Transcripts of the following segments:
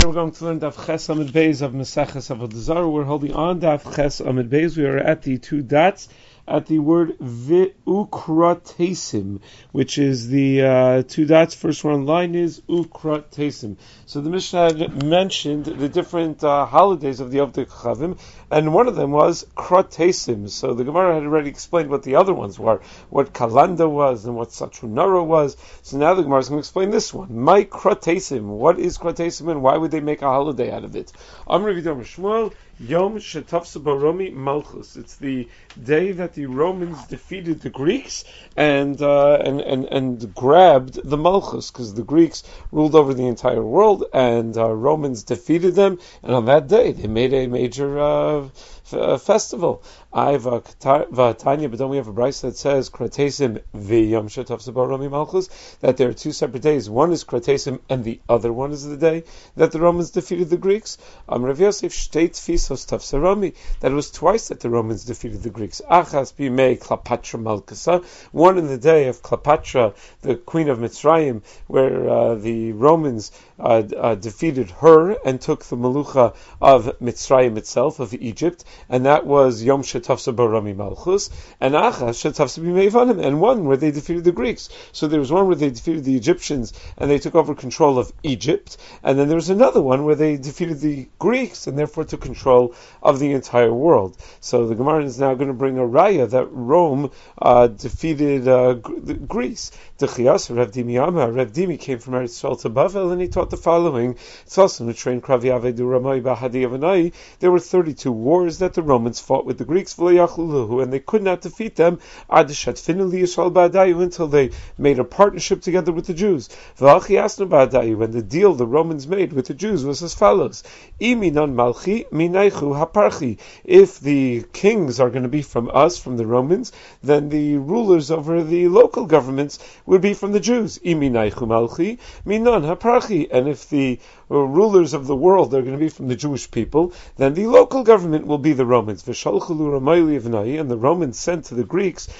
we're going to learn Daf Ches Amud Beis of Maseches Avodah Zarah. We're holding on Daf Ches Amud Beis. We are at the two dots at the word Ukratesim, which is the two dots. First one line is Ukratesim. So the Mishnah mentioned the different holidays of the Yom Chavim, and one of them was Kratesim. So the Gemara had already explained what the other ones were, what Kalanda was and what Satrunara was. So now the Gemara is going to explain this one. My Kratesim. What is Kratesim and why would they make a holiday out of it? Amr Vidam Shmuel. Yom Shetafsa Baromi Malchus. It's the day that the Romans defeated the Greeks and grabbed the Malchus, because the Greeks ruled over the entire world and Romans defeated them. And on that day, they made a major festival. Vatanya, but don't we have a brayso that says Kratesim v'Yom Shetafsa Baromi Malchus, that there are two separate days. One is Kratesim and the other one is the day that the Romans defeated the Greeks. Rav Yosef shtei tfisos tafsa Romi, that it was twice that the Romans defeated the Greeks. Achas b'mei Klapatra Malkasa, one in the day of Klapatra, the queen of Mitzrayim, where the Romans defeated her and took the Malucha of Mitzrayim itself, of Egypt, and that was Yom Shetafsa Barami Malchus, and Achas Shetafsa B'Meivanim, and one where they defeated the Greeks. So there was one where they defeated the Egyptians and they took over control of Egypt, and then there was another one where they defeated the Greeks and therefore took control of the entire world. So the Gemara is now going to bring a raya that Rome defeated Greece. Dechias Rav Dimi Amar. Rav Dimi came from Eretz Yisrael to Bavel and he taught the following: there were 32 wars that the Romans fought with the Greeks, and they could not defeat them until they made a partnership together with the Jews. When the deal the Romans made with the Jews was as follows: if the kings are going to be from us, from the Romans, then the rulers over the local governments would be from the Jews. And if the rulers of the world are going to be from the Jewish people, then the local government will be the Romans. And the Romans sent to the Greeks,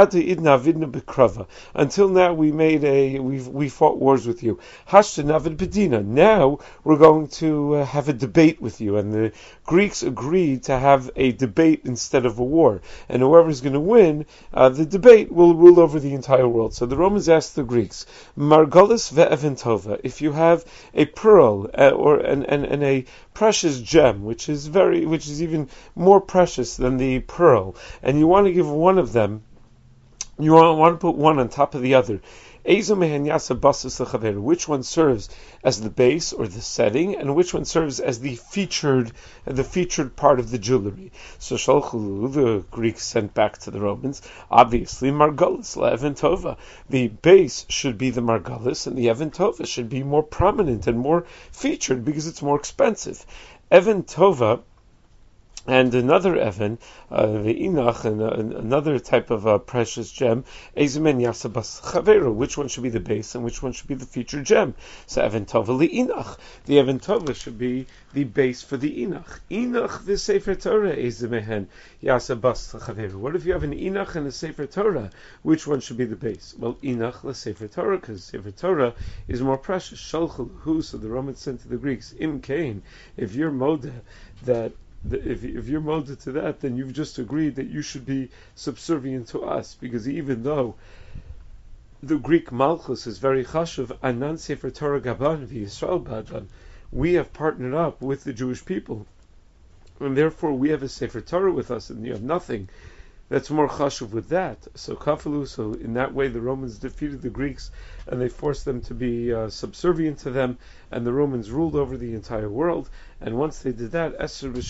until now we fought wars with you. Now we're going to have a debate with you. And the Greeks agreed to have a debate instead of a war. And whoever's going to win the debate will rule over the entire world. So the Romans asked the Greeks, Margolis ve'eventova, if you have a pearl and a precious gem, which is even more precious than the pearl, and you want to give one of them, you want to put one on top of the other, which one serves as the base or the setting, and which one serves as the featured part of the jewelry? So Shalchulu, the Greeks sent back to the Romans, obviously Margolis le'Evan Tova. The base should be the Margolis, and the Evan Tova should be more prominent and more featured because it's more expensive. Evan Tova and another Evan, the Inach, and another type of precious gem, Ezemen Yasabas Chavero, which one should be the base and which one should be the featured gem? So Evan Tova li Inach. The Evan Tova should be the base for the Inach. Inach the Sefer Torah, Ezemehen Yasabas Chavero. What if you have an Inach and a Sefer Torah? Which one should be the base? Well, Inach the Sefer Torah, because Sefer Torah is more precious. Shalchul, so the Romans sent to the Greeks, Im Kain, if you're Moda, that if you're molded to that, then you've just agreed that you should be subservient to us, because even though the Greek Malchus is very chashuv, Anan Sefer Torah Gaban v'Yisrael Badan, we have partnered up with the Jewish people, and therefore we have a Sefer Torah with us, and you have nothing that's more chashuv with that. So kafalu, so in that way the Romans defeated the Greeks and they forced them to be subservient to them, and the Romans ruled over the entire world. And once they did that,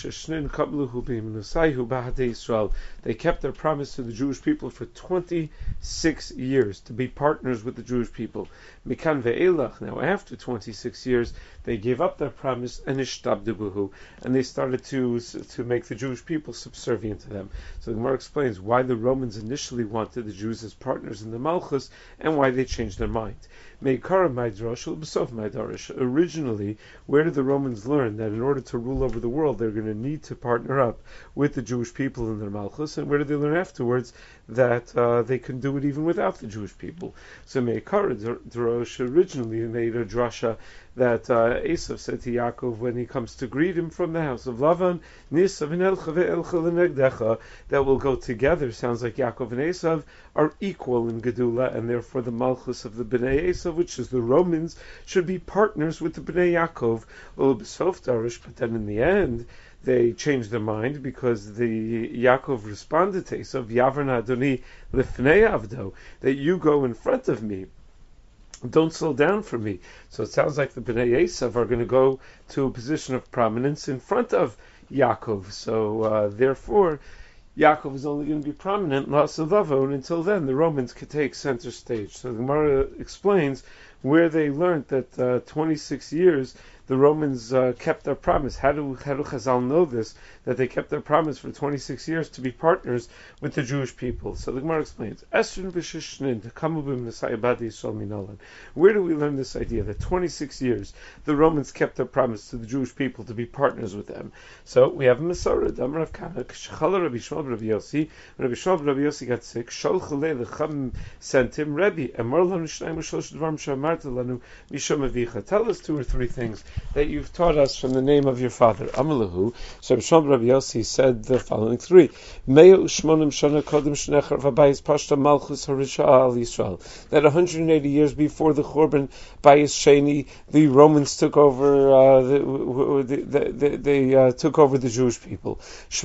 they kept their promise to the Jewish people for 26 years to be partners with the Jewish people. Mikan ve'elach, now after 26 years, they gave up their promise and ishtabdubuhu, and they started to make the Jewish people subservient to them. So the Gemara explains why the Romans initially wanted the Jews as partners in the Malchus and why they changed their mind. Originally, where did the Romans learn that in order to rule over the world they're going to need to partner up with the Jewish people in their Malchus? And where did they learn afterwards that they can do it even without the Jewish people? So Meikar Drosh originally made a drasha that Esav said to Yaakov when he comes to greet him from the house of Lavan, that will go together. Sounds like Yaakov and Esav are equal in Gedula, and therefore the Malchus of the Bnei Esav, which is the Romans, should be partners with the Bnei Yaakov. But then in the end, they changed their mind because the Yaakov responded to Esav, Yavrna Adoni Lifnei Avdo, that you go in front of me. Don't slow down for me. So it sounds like the Bnei Esav are going to go to a position of prominence in front of Yaakov. So therefore, Yaakov is only going to be prominent and until then the Romans could take center stage. So the Gemara explains where they learned that 26 years the Romans kept their promise. How do Chazal know this? That they kept their promise for 26 years to be partners with the Jewish people. So the Gemara explains, where do we learn this idea that 26 years the Romans kept their promise to the Jewish people to be partners with them? So we have a Masorah. Rabbi Shmuel Rabbi Yossi. Rabbi Shmuel Rabbi Yossi got sick. Sent him, Rebbe, tell us 2 or 3 things that you've taught us from the name of your father. Amalahu. So Rabbi Yossi said the following 3. That 180 years before the Churban Bayis Sheni, the Romans took over. They took over the Jewish people.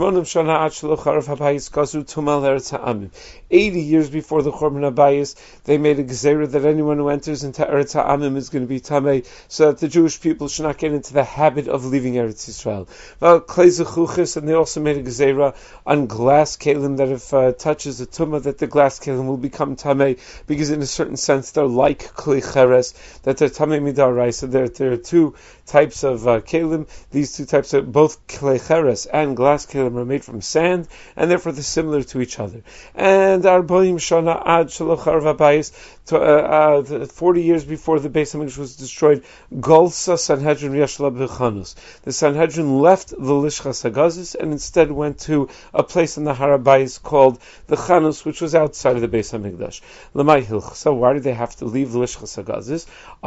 80 years before the Churban Bayis, they made a gezerah that anyone who enters into Eretz Ha'amim is going to be tamei, so that the Jewish people should not get into the habit of leaving Eretz Yisrael. And they also made a gezerah on glass kelim that if touches a tumah, that the glass kelim will become tamei, because in a certain sense they're like kli cheres, that they're tamei midarai. So there are 2 types of kelim. These 2 types of both kli cheres and glass kelim are made from sand, and therefore they're similar to each other. And Arboim Shana Ad Shaloch Arva Bayis, 40 years before the Beis Hamikdash was destroyed, Golsa Sanhedrin Yashla B'Chanus. The Sanhedrin left the Lishchas Hagazis and instead went to a place in the Harabayis called the Chanus, which was outside of the Beis Hamikdash. Lamai Hilch. So why did they have to leave the Lishchas Hagazis?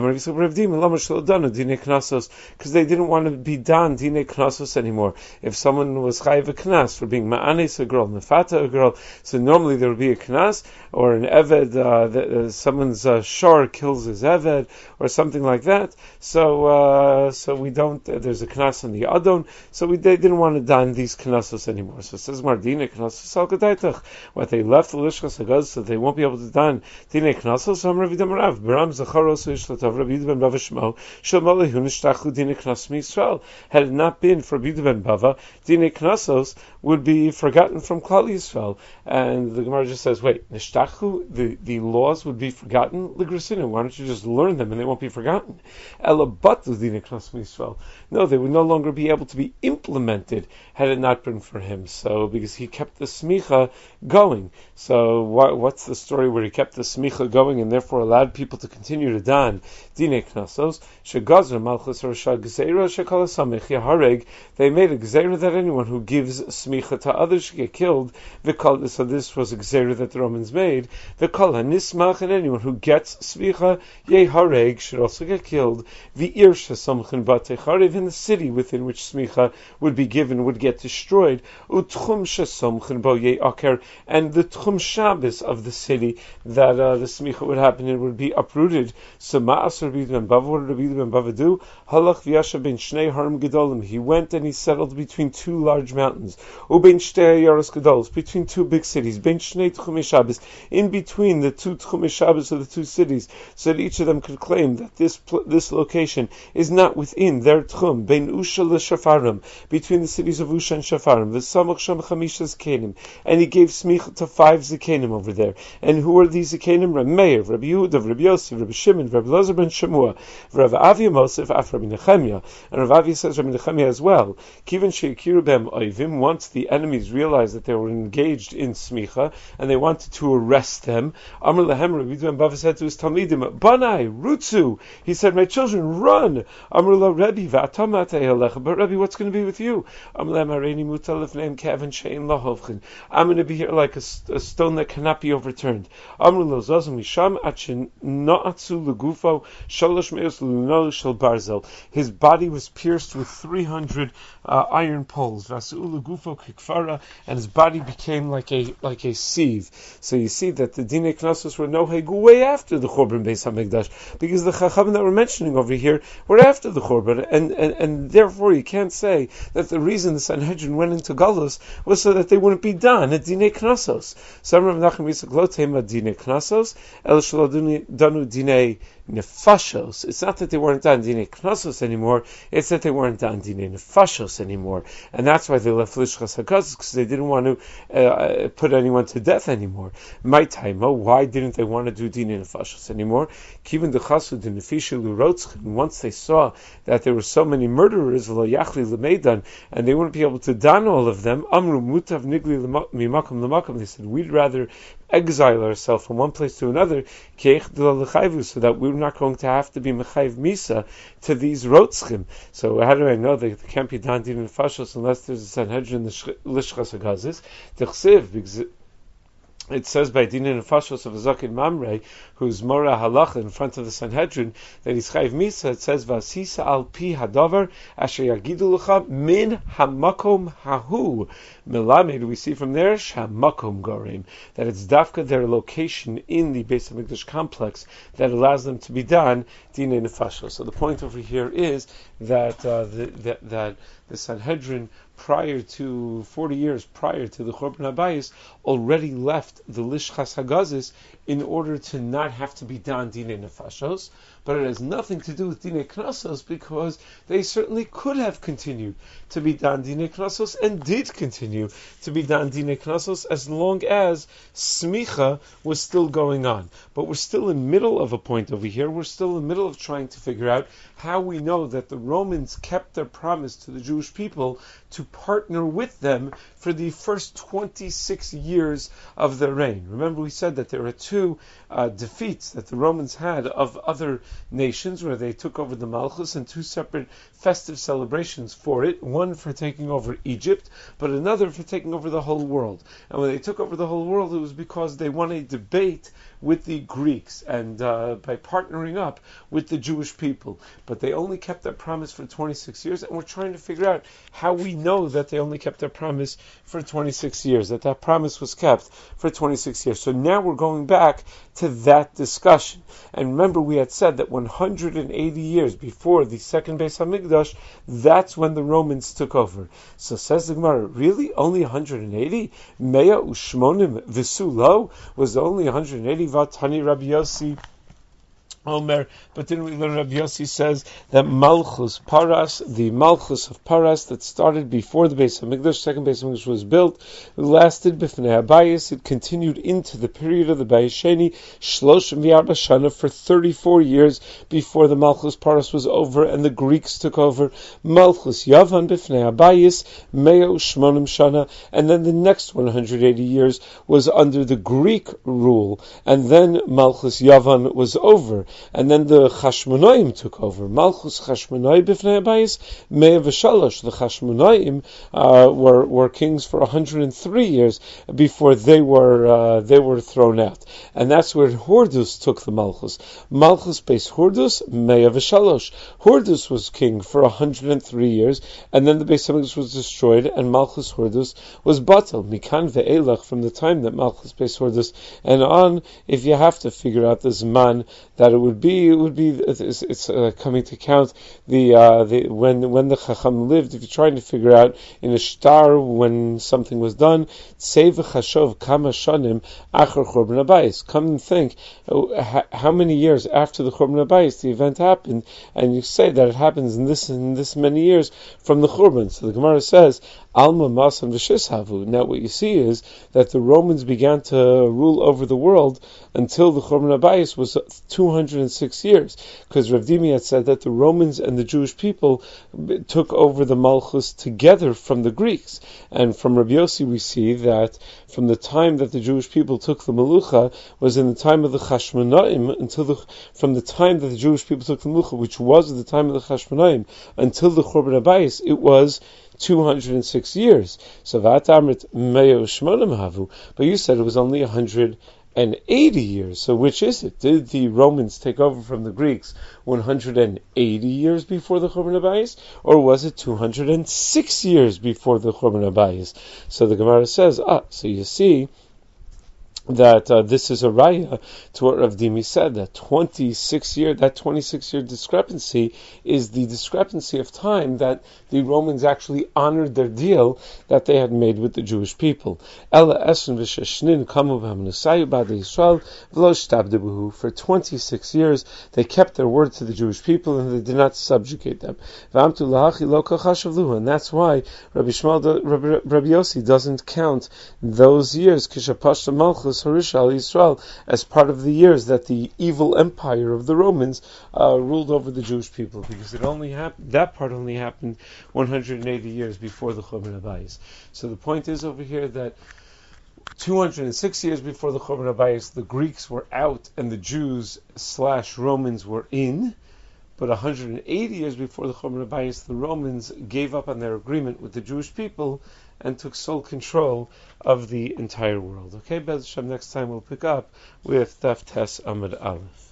Because they didn't want to be done Dine Knasos anymore. If someone was chayiv a knas for being ma'anis a girl, mefata a girl, so normally there would be a knas, or an eved, someone's shor kills his eved, or something like that. So we don't. There's a knas on the adon. So they didn't want to don these knasos anymore. So it says Mardina knasos al kadaitach. What they left the lishchas hagaz, so they won't be able to don dine knasos. So Rav Yidam Rav Baram zacharos u'ishlatov Rav Yidam Ben Bava Shmo Shalmalei Hunishtachu dine knas Yisrael. Had it not been for Rav Yidam Ben Bava, dine knasos would be forgotten from Klal Yisrael. And the Gemara just says, wait, nishtachu, the laws would be forgotten? Ligrasina, why don't you just learn them and they won't be forgotten? Elabatu dine knas Yisrael. No, they would no longer be able to be implemented had it not been for him. So, because he kept the smicha going. So, what's the story where he kept the smicha going and therefore allowed people to continue to don dine knasos? Shegazra malchus rasha gzeira shekala samich yahareg. They made a gzeira that anyone who gives smicha to others should get killed. So this was a gzeira that the Romans made. V'kol hanismach, and anyone who gets smicha yehareg should also get killed. V'ir shesamchin batecharev, in the city within which smicha would be given would get destroyed. Utchum shesamchin bo yeaker, and the tchum Shabbos of the city that the smicha would happen in would be uprooted. So ma'as Rabbi Ben Bava, what did Rabbi Ben Bava do? Halach v'yashav ben shnei harim gedolim. He went and he settled between 2 large mountains. Ubein shtei yaros gedolos, between 2 big cities. Ben shnei tchumei Shabbos, in between the 2 tchumei Shabbos of the 2 cities, so that each of them could claim that this location is not within their tchum. Ben Usha l'Shafarim, between the cities of Usha and Shafarim. V'samach sham chamisha zkenim, and he gave smicha to 5 zkenim over there. And who are these zkenim? Rabbi Meir, Rabbi Yehuda, Rabbi Yosef, Rabbi Shimon, Rabbi Elazar ben Shemua, Rabbi Avia Mosef, Af Rabbi Nechemia, and Rabbi Avia says Rabbi Nechemia as well. Kivan she'ikiru bem oivim, once the enemies realized that they were engaged in smicha and they wanted to arrest them, Amar lehem, Rabbi Ben Bava said to his talmidim, Banai, Rutsu, he said, my children, run, Amrullah Rebbe, but Rebbe, what's going to be with you? I'm going to be here like a stone that cannot be overturned. His body was pierced with 300 iron poles, and his body became like a sieve. So you see that the Dinei Knossos were way after the Churban Beis Hamikdash, because the Chachamim that we're mentioning over here were after the Churban, and therefore you can't say that the reason the Sanhedrin went into Galus was so that they wouldn't be done at Dinei Knossos. Some Rav Nachman Yitzchak lo tema Dinei Knossos, el shelo danu Dinei Nefashos. It's not that they weren't done Dinei Knossos anymore, it's that they weren't done Dinei Nefashos anymore. And that's why they left Lishchas HaGazos, because they didn't want to put anyone to death anymore. My time, why didn't they want to do Dinei Nefashos anymore? Kivin dechasu dinefishu lurotzchen. Once they saw that there were so many murderers, lo yachli lemeidan, and they wouldn't be able to don all of them, amru mutav nigli mimakom lemakom. They said, we'd rather exile ourselves from one place to another, so that we're not going to have to be mechayiv misa to these rotzchim. So how do I know that it can't be done in Nefashos unless there's a Sanhedrin, the Lishchas HaGazis? Because it says by Dinei Nefashos of Zakin Mamre, who's Mora Halacha in front of the Sanhedrin, that he's Chayiv Misa. It says, Vasisa al pi hadavar asher yagidu lecha min hamakom hahu. Melamed, we see from there, shamakom gorim, that it's dafka their location in the Beis Hamikdash complex that allows them to be done Dinei Nefashos. So the point over here is that that the Sanhedrin, prior to 40 years prior to the Churban HaBayis, already left the Lishchas HaGazis in order to not have to be done Dinei Nefashos, but it has nothing to do with Dinei Knossos, because they certainly could have continued to be done Dinei Knossos and did continue to be done Dinei Knossos as long as Smicha was still going on. But we're still in the middle of a point over here. We're still in the middle of trying to figure out how we know that the Romans kept their promise to the Jewish people to partner with them for the first 26 years of their reign. Remember, we said that there are two defeats that the Romans had of other nations where they took over the Malchus, and two separate festive celebrations for it, one for taking over Egypt, but another for taking over the whole world. And when they took over the whole world, it was because they won a debate with the Greeks and by partnering up with the Jewish people. But they only kept their promise for 26 years, and we're trying to figure out how we know that they only kept their promise for 26 years, that promise was kept for 26 years. So now we're going back to that discussion. And remember, we had said that 180 years before the second Beis Hamikdash, that's when the Romans took over. So says the Gemara, really? Only 180? Mea ushmonim v'sulo? Was only 180? Vatani Rabbi Yossi Omer, but then we learn Rabbi Yossi says that Malchus Paras, the Malchus of Paras that started before the Beis Hamikdash, second Beis Hamikdash was built, lasted b'fnei Habayis. It continued into the period of the Bayis Sheni, Shloshim v'Arba Shana, for 34 years before the Malchus Paras was over and the Greeks took over. Malchus Yavan b'fnei Habayis, Mea U'Shmonim Shana, and then the next 180 years was under the Greek rule, and then Malchus Yavan was over. And then the Chashmonaim took over. Malchus Chashmonai b'fnei Habayis, Mea v'Shalosh. The Chashmonaim were kings for 103 years before they were thrown out. And that's where Hordus took the Malchus. Malchus based Hordus, Mea v'Shalosh. Hordus was king for 103 years, and then the Beis Hamikdash was destroyed, and Malchus Hordus was batel. Mikan ve'elach, from the time that Malchus based Hordus and on, if you have to figure out the Zman that it would be it's coming to count the when the Chacham lived. If you're trying to figure out in a shtar when something was done, save chashov kama shanim achar Churban HaBayis. Come and think how many years after the Churban HaBayis the event happened, and you say that it happens in this many years from the Churban. So the Gemara says Alma Masan v'Shishavu. Now what you see is that the Romans began to rule over the world until the Churban HaBayis was 200 106 years, because Rav Dimi had said that the Romans and the Jewish people took over the Malchus together from the Greeks. And from Rabbi Yossi we see that from the time that the Jewish people took the Melucha was in the time of the Chashmonaim, from the time that the Jewish people took the Melucha, which was at the time of the Chashmonaim, until the Churban Abayis, it was 206 years. So V'atamrit Meyo Shmonim Havu, but you said it was only 180 years. So which is it? Did the Romans take over from the Greeks 180 years before the Churban Abayis, or was it 206 years before the Churban Abayis? So the Gemara says, so you see that this is a raya to what Rav Dimi said, that 26 year discrepancy is the discrepancy of time that the Romans actually honored their deal that they had made with the Jewish people. For 26 years they kept their word to the Jewish people and they did not subjugate them. And that's why Rabbi Yossi doesn't count those years Yisrael as part of the years that the evil empire of the Romans ruled over the Jewish people, because that part only happened 180 years before the Churban Abayis. So the point is over here that 206 years before the Churban Abayis, the Greeks were out and the Jews/Romans were in. But 180 years before the Churban Abayis, the Romans gave up on their agreement with the Jewish people and took sole control of the entire world. Okay, Bez Hashem, next time we'll pick up with Daf Tes Amud Aleph.